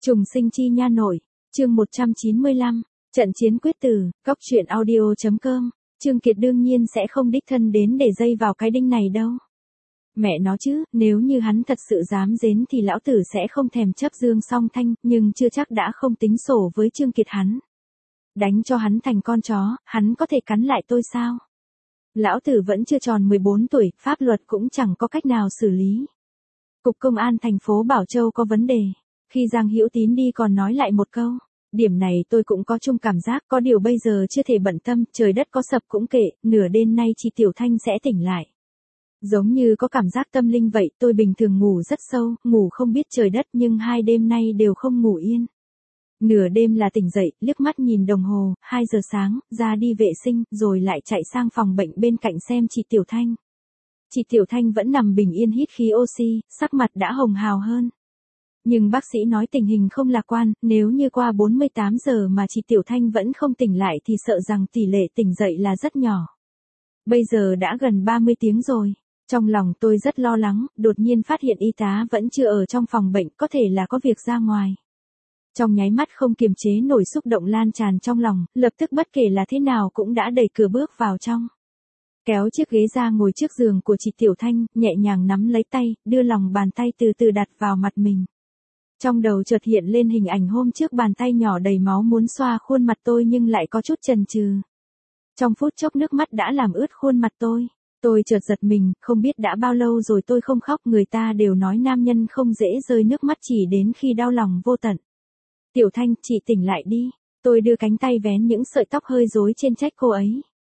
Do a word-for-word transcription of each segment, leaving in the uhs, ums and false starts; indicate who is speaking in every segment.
Speaker 1: Trùng sinh chi nha nội, chương một trăm chín mươi lăm, trận chiến quyết tử, góc truyện audio.com, Trương Kiệt đương nhiên sẽ không đích thân đến để dây vào cái đinh này đâu. Mẹ nó chứ, nếu như hắn thật sự dám đến thì lão tử sẽ không thèm chấp Dương Song Thanh, nhưng chưa chắc đã không tính sổ với Trương Kiệt hắn. Đánh cho hắn thành con chó, hắn có thể cắn lại tôi sao? Lão tử vẫn chưa tròn mười bốn tuổi, pháp luật cũng chẳng có cách nào xử lý. Cục Công an thành phố Bảo Châu có vấn đề. Khi Giang Hữu Tín đi còn nói lại một câu, điểm này tôi cũng có chung cảm giác, có điều bây giờ chưa thể bận tâm, trời đất có sập cũng kệ, nửa đêm nay chị Tiểu Thanh sẽ tỉnh lại. Giống như có cảm giác tâm linh vậy, tôi bình thường ngủ rất sâu, ngủ không biết trời đất nhưng hai đêm nay đều không ngủ yên. Nửa đêm là tỉnh dậy, liếc mắt nhìn đồng hồ, hai giờ sáng, ra đi vệ sinh, rồi lại chạy sang phòng bệnh bên cạnh xem chị Tiểu Thanh. Chị Tiểu Thanh vẫn nằm bình yên hít khí oxy, sắc mặt đã hồng hào hơn. Nhưng bác sĩ nói tình hình không lạc quan, nếu như qua bốn mươi tám giờ mà chị Tiểu Thanh vẫn không tỉnh lại thì sợ rằng tỷ lệ tỉnh dậy là rất nhỏ. Bây giờ đã gần ba mươi tiếng rồi. Trong lòng tôi rất lo lắng, đột nhiên phát hiện y tá vẫn chưa ở trong phòng bệnh, có thể là có việc ra ngoài. Trong nháy mắt không kiềm chế nổi xúc động lan tràn trong lòng, lập tức bất kể là thế nào cũng đã đẩy cửa bước vào trong. Kéo chiếc ghế ra ngồi trước giường của chị Tiểu Thanh, nhẹ nhàng nắm lấy tay, đưa lòng bàn tay từ từ đặt vào mặt mình. Trong đầu chợt hiện lên hình ảnh hôm trước bàn tay nhỏ đầy máu muốn xoa khuôn mặt tôi nhưng lại có chút chần chừ. Trong phút chốc nước mắt đã làm ướt khuôn mặt tôi. Tôi chợt giật mình, không biết đã bao lâu rồi tôi không khóc, người ta đều nói nam nhân không dễ rơi nước mắt chỉ đến khi đau lòng vô tận. Tiểu Thanh, chị tỉnh lại đi. Tôi đưa cánh tay vén những sợi tóc hơi rối trên trách cô ấy.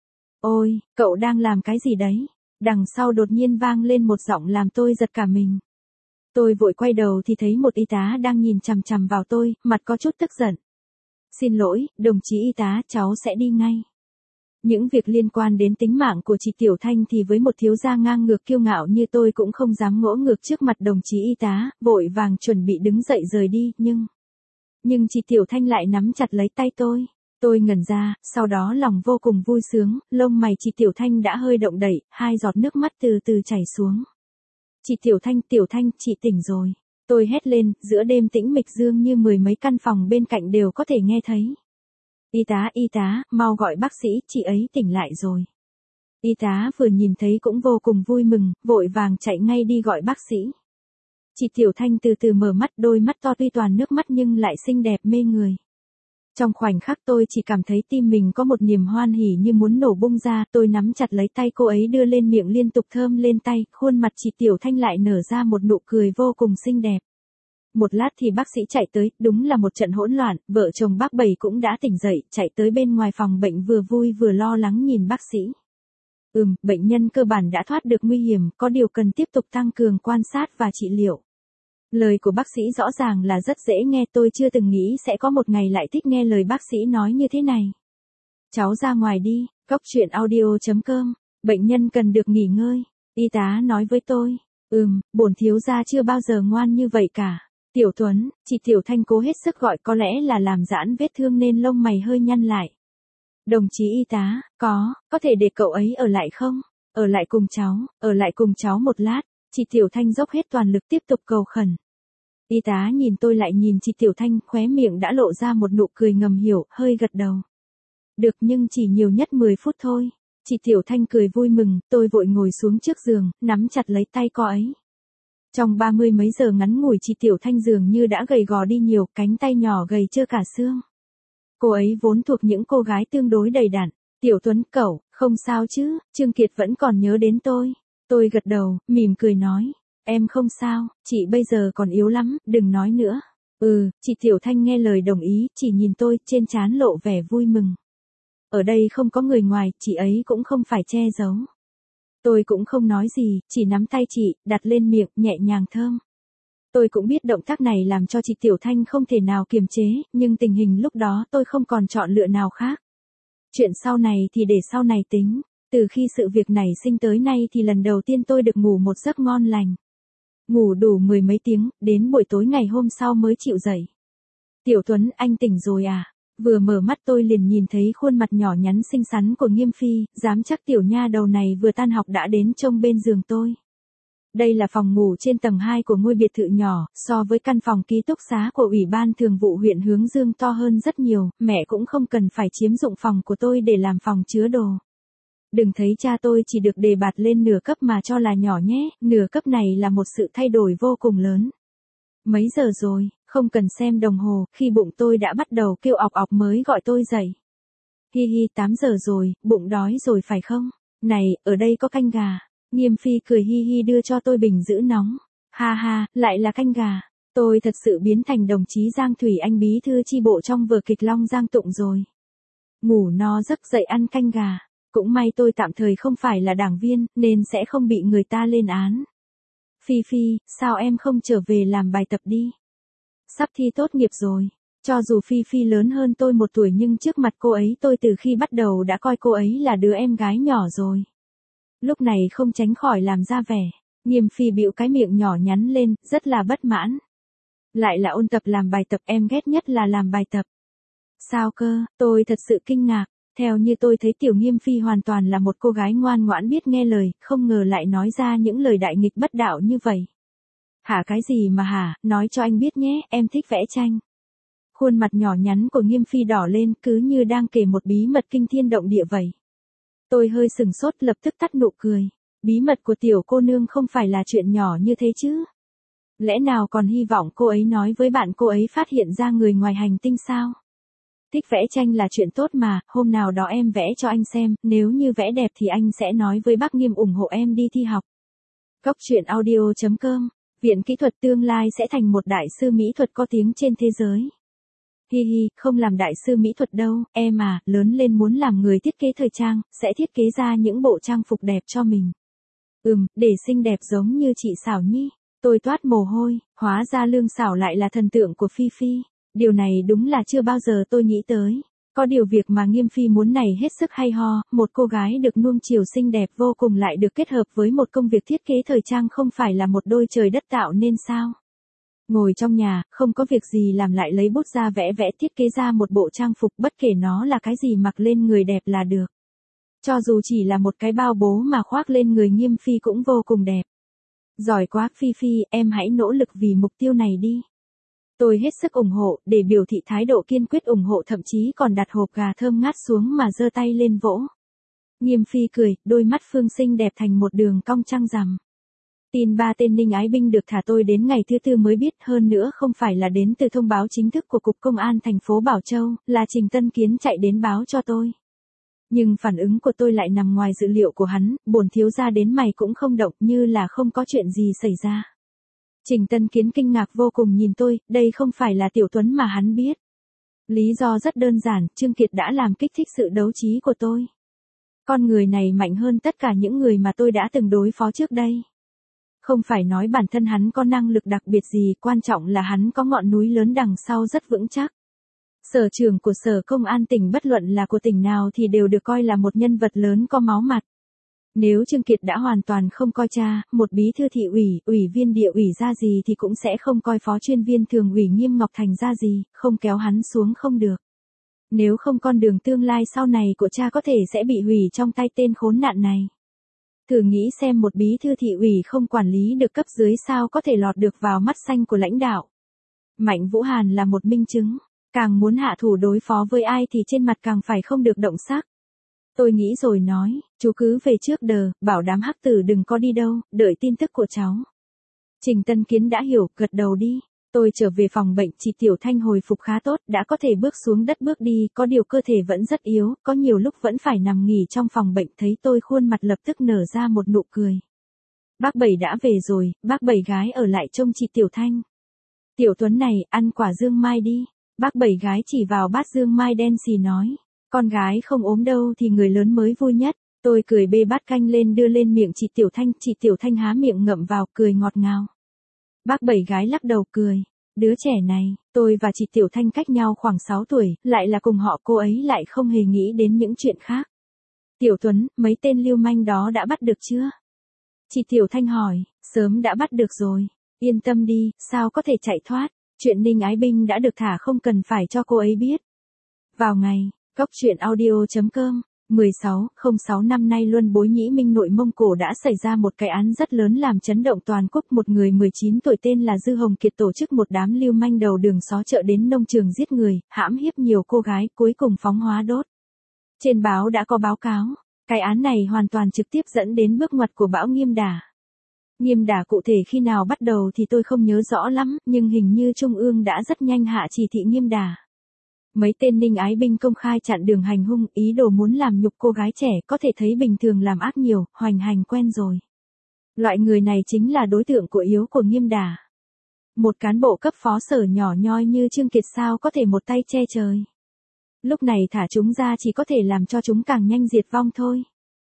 Speaker 1: Ôi, cậu đang làm cái gì đấy? Đằng sau đột nhiên vang lên một giọng làm tôi giật cả mình. Tôi vội quay đầu thì thấy một y tá đang nhìn chằm chằm vào tôi, mặt có chút tức giận. Xin lỗi, đồng chí y tá, cháu sẽ đi ngay. Những việc liên quan đến tính mạng của chị Tiểu Thanh thì với một thiếu gia ngang ngược kiêu ngạo như tôi cũng không dám ngỗ ngược trước mặt đồng chí y tá, vội vàng chuẩn bị đứng dậy rời đi, nhưng... Nhưng chị Tiểu Thanh lại nắm chặt lấy tay tôi. Tôi ngẩn ra, sau đó lòng vô cùng vui sướng, lông mày chị Tiểu Thanh đã hơi động đậy, hai giọt nước mắt từ từ chảy xuống. Chị Tiểu Thanh, Tiểu Thanh, chị tỉnh rồi. Tôi hét lên, giữa đêm tĩnh mịch dương như mười mấy căn phòng bên cạnh đều có thể nghe thấy. Y tá, y tá, mau gọi bác sĩ, chị ấy tỉnh lại rồi. Y tá vừa nhìn thấy cũng vô cùng vui mừng, vội vàng chạy ngay đi gọi bác sĩ. Chị Tiểu Thanh từ từ mở mắt, đôi mắt to tuy toàn nước mắt nhưng lại xinh đẹp mê người. Trong khoảnh khắc tôi chỉ cảm thấy tim mình có một niềm hoan hỉ như muốn nổ bung ra, tôi nắm chặt lấy tay cô ấy đưa lên miệng liên tục thơm lên tay, khuôn mặt chị Tiểu Thanh lại nở ra một nụ cười vô cùng xinh đẹp. Một lát thì bác sĩ chạy tới, đúng là một trận hỗn loạn, vợ chồng bác Bảy cũng đã tỉnh dậy, chạy tới bên ngoài phòng bệnh vừa vui vừa lo lắng nhìn bác sĩ. Ừm, bệnh nhân cơ bản đã thoát được nguy hiểm, có điều cần tiếp tục tăng cường quan sát và trị liệu. Lời của bác sĩ rõ ràng là rất dễ nghe, tôi chưa từng nghĩ sẽ có một ngày lại thích nghe lời bác sĩ nói như thế này. Cháu ra ngoài đi, góc truyện audio.com, bệnh nhân cần được nghỉ ngơi, y tá nói với tôi. Ừm, bổn thiếu gia chưa bao giờ ngoan như vậy cả. Tiểu Tuấn, chị Tiểu Thanh cố hết sức gọi, có lẽ là làm giãn vết thương nên lông mày hơi nhăn lại. Đồng chí y tá, có, có thể để cậu ấy ở lại không? Ở lại cùng cháu, ở lại cùng cháu một lát. Chị Tiểu Thanh dốc hết toàn lực tiếp tục cầu khẩn. Y tá nhìn tôi lại nhìn chị Tiểu Thanh, khóe miệng đã lộ ra một nụ cười ngầm hiểu, hơi gật đầu. Được, nhưng chỉ nhiều nhất mười phút thôi. Chị Tiểu Thanh cười vui mừng, tôi vội ngồi xuống trước giường, nắm chặt lấy tay cô ấy. Trong ba mươi mấy giờ ngắn ngủi chị Tiểu Thanh dường như đã gầy gò đi nhiều, cánh tay nhỏ gầy trơ cả xương. Cô ấy vốn thuộc những cô gái tương đối đầy đặn. Tiểu Tuấn, cậu, không sao chứ, Trương Kiệt vẫn còn nhớ đến tôi. Tôi gật đầu, mỉm cười nói, em không sao, chị bây giờ còn yếu lắm, đừng nói nữa. Ừ, chị Tiểu Thanh nghe lời đồng ý, chỉ nhìn tôi, trên trán lộ vẻ vui mừng. Ở đây không có người ngoài, chị ấy cũng không phải che giấu. Tôi cũng không nói gì, chỉ nắm tay chị, đặt lên miệng, nhẹ nhàng thơm. Tôi cũng biết động tác này làm cho chị Tiểu Thanh không thể nào kiềm chế, nhưng tình hình lúc đó tôi không còn chọn lựa nào khác. Chuyện sau này thì để sau này tính. Từ khi sự việc này sinh tới nay thì lần đầu tiên tôi được ngủ một giấc ngon lành. Ngủ đủ mười mấy tiếng, đến buổi tối ngày hôm sau mới chịu dậy. Tiểu Tuấn, anh tỉnh rồi à? Vừa mở mắt tôi liền nhìn thấy khuôn mặt nhỏ nhắn xinh xắn của Nghiêm Phi, dám chắc tiểu nha đầu này vừa tan học đã đến trông bên giường tôi. Đây là phòng ngủ trên tầng hai của ngôi biệt thự nhỏ, so với căn phòng ký túc xá của Ủy ban Thường vụ huyện Hướng Dương to hơn rất nhiều, mẹ cũng không cần phải chiếm dụng phòng của tôi để làm phòng chứa đồ. Đừng thấy cha tôi chỉ được đề bạt lên nửa cấp mà cho là nhỏ nhé, nửa cấp này là một sự thay đổi vô cùng lớn. Mấy giờ rồi, không cần xem đồng hồ, khi bụng tôi đã bắt đầu kêu ọc ọc mới gọi tôi dậy. Hi hi, tám giờ rồi, bụng đói rồi phải không? Này, ở đây có canh gà. Nghiêm Phi cười hi hi đưa cho tôi bình giữ nóng. Ha ha, lại là canh gà. Tôi thật sự biến thành đồng chí Giang Thủy Anh bí thư chi bộ trong vở kịch Long Giang Tụng rồi. Ngủ no giấc dậy ăn canh gà. Cũng may tôi tạm thời không phải là đảng viên, nên sẽ không bị người ta lên án. Phi Phi, sao em không trở về làm bài tập đi? Sắp thi tốt nghiệp rồi. Cho dù Phi Phi lớn hơn tôi một tuổi nhưng trước mặt cô ấy tôi từ khi bắt đầu đã coi cô ấy là đứa em gái nhỏ rồi. Lúc này không tránh khỏi làm ra vẻ. Nghiêm Phi bĩu cái miệng nhỏ nhắn lên, rất là bất mãn. Lại là ôn tập làm bài tập, em ghét nhất là làm bài tập. Sao cơ, tôi thật sự kinh ngạc. Theo như tôi thấy Tiểu Nghiêm Phi hoàn toàn là một cô gái ngoan ngoãn biết nghe lời, không ngờ lại nói ra những lời đại nghịch bất đạo như vậy. Hả cái gì mà hả, nói cho anh biết nhé, em thích vẽ tranh. Khuôn mặt nhỏ nhắn của Nghiêm Phi đỏ lên cứ như đang kể một bí mật kinh thiên động địa vậy. Tôi hơi sừng sốt lập tức tắt nụ cười. Bí mật của tiểu cô nương không phải là chuyện nhỏ như thế chứ. Lẽ nào còn hy vọng cô ấy nói với bạn cô ấy phát hiện ra người ngoài hành tinh sao? Thích vẽ tranh là chuyện tốt mà, hôm nào đó em vẽ cho anh xem, nếu như vẽ đẹp thì anh sẽ nói với bác Nghiêm ủng hộ em đi thi học. Cốc truyện audio chấm com, Viện Kỹ thuật tương lai sẽ thành một đại sư mỹ thuật có tiếng trên thế giới. Hi hi, không làm đại sư mỹ thuật đâu, em à, lớn lên muốn làm người thiết kế thời trang, sẽ thiết kế ra những bộ trang phục đẹp cho mình. Ừm, để xinh đẹp giống như chị Xảo Nhi. Tôi toát mồ hôi, hóa ra Lương Xảo lại là thần tượng của Phi Phi. Điều này đúng là chưa bao giờ tôi nghĩ tới. Có điều việc mà Nghiêm Phi muốn này hết sức hay ho, một cô gái được nuông chiều xinh đẹp vô cùng lại được kết hợp với một công việc thiết kế thời trang không phải là một đôi trời đất tạo nên sao? Ngồi trong nhà, không có việc gì làm lại lấy bút ra vẽ vẽ thiết kế ra một bộ trang phục bất kể nó là cái gì mặc lên người đẹp là được. Cho dù chỉ là một cái bao bố mà khoác lên người Nghiêm Phi cũng vô cùng đẹp. Giỏi quá Phi Phi, em hãy nỗ lực vì mục tiêu này đi. Tôi hết sức ủng hộ, để biểu thị thái độ kiên quyết ủng hộ thậm chí còn đặt hộp gà thơm ngát xuống mà giơ tay lên vỗ. Nghiêm Phi cười, đôi mắt phương xinh đẹp thành một đường cong trăng rằm. Tin ba tên Ninh Ái Binh được thả tôi đến ngày thứ tư mới biết, hơn nữa không phải là đến từ thông báo chính thức của Cục Công an thành phố Bảo Châu, là Trình Tân Kiến chạy đến báo cho tôi. Nhưng phản ứng của tôi lại nằm ngoài dự liệu của hắn, bổn thiếu gia đến mày cũng không động, như là không có chuyện gì xảy ra. Trình Tân Kiến kinh ngạc vô cùng nhìn tôi, đây không phải là Tiểu Tuấn mà hắn biết. Lý do rất đơn giản, Trương Kiệt đã làm kích thích sự đấu trí của tôi. Con người này mạnh hơn tất cả những người mà tôi đã từng đối phó trước đây. Không phải nói bản thân hắn có năng lực đặc biệt gì, quan trọng là hắn có ngọn núi lớn đằng sau rất vững chắc. Sở trưởng của Sở Công an tỉnh bất luận là của tỉnh nào thì đều được coi là một nhân vật lớn có máu mặt. Nếu Trương Kiệt đã hoàn toàn không coi cha, một bí thư thị ủy, ủy viên địa ủy ra gì thì cũng sẽ không coi phó chuyên viên thường ủy Nghiêm Ngọc Thành ra gì, không kéo hắn xuống không được. Nếu không con đường tương lai sau này của cha có thể sẽ bị hủy trong tay tên khốn nạn này. Thử nghĩ xem một bí thư thị ủy không quản lý được cấp dưới sao có thể lọt được vào mắt xanh của lãnh đạo. Mạnh Vũ Hàn là một minh chứng, càng muốn hạ thủ đối phó với ai thì trên mặt càng phải không được động sắc. Tôi nghĩ rồi nói, chú cứ về trước đờ, bảo đám hắc tử đừng có đi đâu, đợi tin tức của cháu. Trình Tân Kiến đã hiểu, gật đầu đi. Tôi trở về phòng bệnh, chị Tiểu Thanh hồi phục khá tốt, đã có thể bước xuống đất bước đi, có điều cơ thể vẫn rất yếu, có nhiều lúc vẫn phải nằm nghỉ trong phòng bệnh, thấy tôi khuôn mặt lập tức nở ra một nụ cười. Bác Bảy đã về rồi, bác Bảy gái ở lại trông chị Tiểu Thanh. Tiểu Tuấn này, ăn quả dương mai đi. Bác Bảy gái chỉ vào bát dương mai đen xì nói. Con gái không ốm đâu thì người lớn mới vui nhất. Tôi cười bê bát canh lên đưa lên miệng chị Tiểu Thanh, chị Tiểu Thanh há miệng ngậm vào, cười ngọt ngào. Bác Bảy gái lắc đầu cười. Đứa trẻ này, tôi và chị Tiểu Thanh cách nhau khoảng sáu tuổi, lại là cùng họ, cô ấy lại không hề nghĩ đến những chuyện khác. Tiểu Tuấn, mấy tên lưu manh đó đã bắt được chưa? Chị Tiểu Thanh hỏi, sớm đã bắt được rồi. Yên tâm đi, sao có thể chạy thoát, chuyện Ninh Ái Binh đã được thả không cần phải cho cô ấy biết. Vào ngày, cốc truyện audio chấm com mười sáu không sáu năm nay Luân Bối Nhĩ Minh nội Mông Cổ đã xảy ra một cái án rất lớn làm chấn động toàn quốc. Một người mười chín tuổi tên là Dư Hồng Kiệt tổ chức một đám lưu manh đầu đường xó chợ đến nông trường giết người, hãm hiếp nhiều cô gái, cuối cùng phóng hóa đốt. Trên báo đã có báo cáo, cái án này hoàn toàn trực tiếp dẫn đến bước ngoặt của bão Nghiêm Đà. Nghiêm Đà cụ thể khi nào bắt đầu thì tôi không nhớ rõ lắm, nhưng hình như Trung ương đã rất nhanh hạ chỉ thị Nghiêm Đà. Mấy tên Ninh Ái Binh công khai chặn đường hành hung, ý đồ muốn làm nhục cô gái trẻ, có thể thấy bình thường làm ác nhiều, hoành hành quen rồi. Loại người này chính là đối tượng của yếu của Nghiêm Đà. Một cán bộ cấp phó sở nhỏ nhoi như Trương Kiệt sao có thể một tay che trời. Lúc này thả chúng ra chỉ có thể làm cho chúng càng nhanh diệt vong thôi.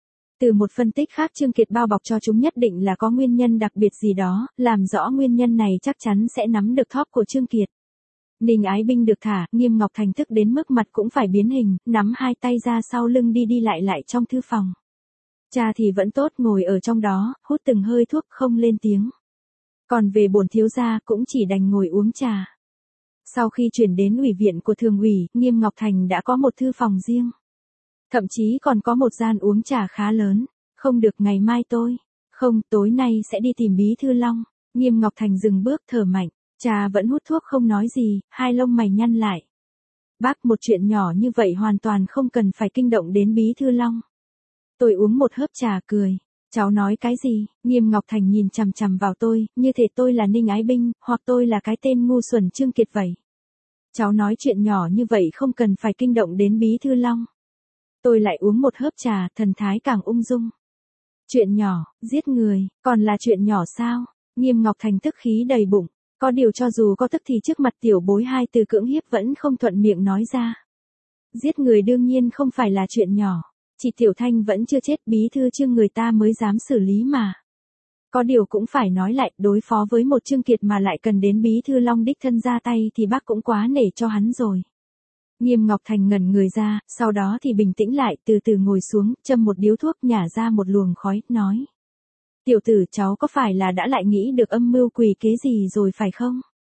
Speaker 1: Từ một phân tích khác Trương Kiệt bao bọc cho chúng nhất định là có nguyên nhân đặc biệt gì đó, làm rõ nguyên nhân này chắc chắn sẽ nắm được thóp của Trương Kiệt. Ninh Ái Binh được thả, Nghiêm Ngọc Thành tức đến mức mặt cũng phải biến hình, nắm hai tay ra sau lưng đi đi lại lại trong thư phòng. Cha thì vẫn tốt ngồi ở trong đó, hút từng hơi thuốc không lên tiếng. Còn về bổn thiếu gia cũng chỉ đành ngồi uống trà. Sau khi chuyển đến ủy viện của thường ủy, Nghiêm Ngọc Thành đã có một thư phòng riêng. Thậm chí còn có một gian uống trà khá lớn. Không được, ngày mai tôi. Không, tối nay sẽ đi tìm Bí Thư Long. Nghiêm Ngọc Thành dừng bước thở mạnh. Cha vẫn hút thuốc không nói gì, hai lông mày nhăn lại. Bác, một chuyện nhỏ như vậy hoàn toàn không cần phải kinh động đến Bí Thư Long. Tôi uống một hớp trà cười. Cháu nói cái gì? Nghiêm Ngọc Thành nhìn chằm chằm vào tôi, như thể tôi là Ninh Ái Binh, hoặc tôi là cái tên ngu xuẩn Trương Kiệt vậy. Cháu nói chuyện nhỏ như vậy không cần phải kinh động đến Bí Thư Long. Tôi lại uống một hớp trà, thần thái càng ung dung. Chuyện nhỏ, giết người, còn là chuyện nhỏ sao? Nghiêm Ngọc Thành tức khí đầy bụng. Có điều cho dù có tức thì trước mặt tiểu bối hai từ cưỡng hiếp vẫn không thuận miệng nói ra. Giết người đương nhiên không phải là chuyện nhỏ. Chị Tiểu Thanh vẫn chưa chết, Bí Thư Trương người ta mới dám xử lý mà. Có điều cũng phải nói lại, đối phó với một Trương Kiệt mà lại cần đến Bí Thư Long đích thân ra tay thì bác cũng quá nể cho hắn rồi. Nghiêm Ngọc Thành ngẩn người ra, sau đó thì bình tĩnh lại, từ từ ngồi xuống, châm một điếu thuốc, nhả ra một luồng khói, nói. Tiểu tử, cháu có phải là đã lại nghĩ được âm mưu quỷ kế gì rồi phải không?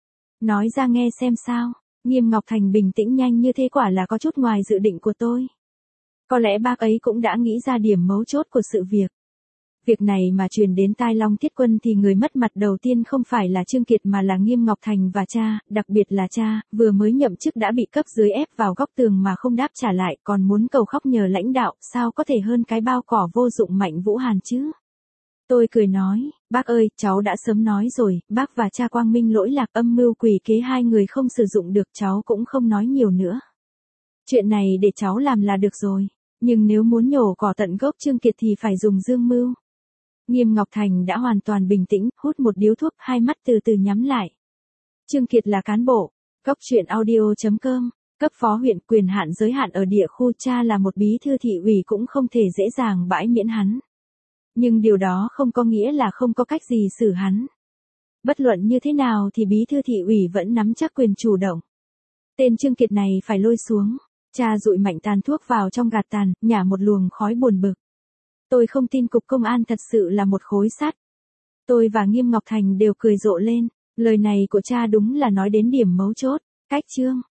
Speaker 1: Nói ra nghe xem sao. Nghiêm Ngọc Thành bình tĩnh nhanh như thế, quả là có chút ngoài dự định của tôi. Có lẽ bác ấy cũng đã nghĩ ra điểm mấu chốt của sự việc. Việc này mà truyền đến tai Long Thiết Quân thì người mất mặt đầu tiên không phải là Trương Kiệt mà là Nghiêm Ngọc Thành và cha, đặc biệt là cha, vừa mới nhậm chức đã bị cấp dưới ép vào góc tường mà không đáp trả lại, còn muốn cầu khóc nhờ lãnh đạo, sao có thể hơn cái bao cỏ vô dụng Mạnh Vũ Hàn chứ? Tôi cười nói, bác ơi, cháu đã sớm nói rồi, bác và cha quang minh lỗi lạc, âm mưu quỷ kế hai người không sử dụng được, cháu cũng không nói nhiều nữa. Chuyện này để cháu làm là được rồi, nhưng nếu muốn nhổ cỏ tận gốc Trương Kiệt thì phải dùng dương mưu. Nghiêm Ngọc Thành đã hoàn toàn bình tĩnh, hút một điếu thuốc, hai mắt từ từ nhắm lại. Trương Kiệt là cán bộ, Góc truyện audio chấm com, cấp phó huyện, quyền hạn giới hạn ở địa khu, cha là một bí thư thị ủy cũng không thể dễ dàng bãi miễn hắn. Nhưng điều đó không có nghĩa là không có cách gì xử hắn. Bất luận như thế nào thì bí thư thị ủy vẫn nắm chắc quyền chủ động. Tên Trương Kiệt này phải lôi xuống. Cha dụi mạnh tàn thuốc vào trong gạt tàn, nhả một luồng khói buồn bực. Tôi không tin cục công an thật sự là một khối sắt. Tôi và Nghiêm Ngọc Thành đều cười rộ lên. Lời này của cha đúng là nói đến điểm mấu chốt. Cách Trương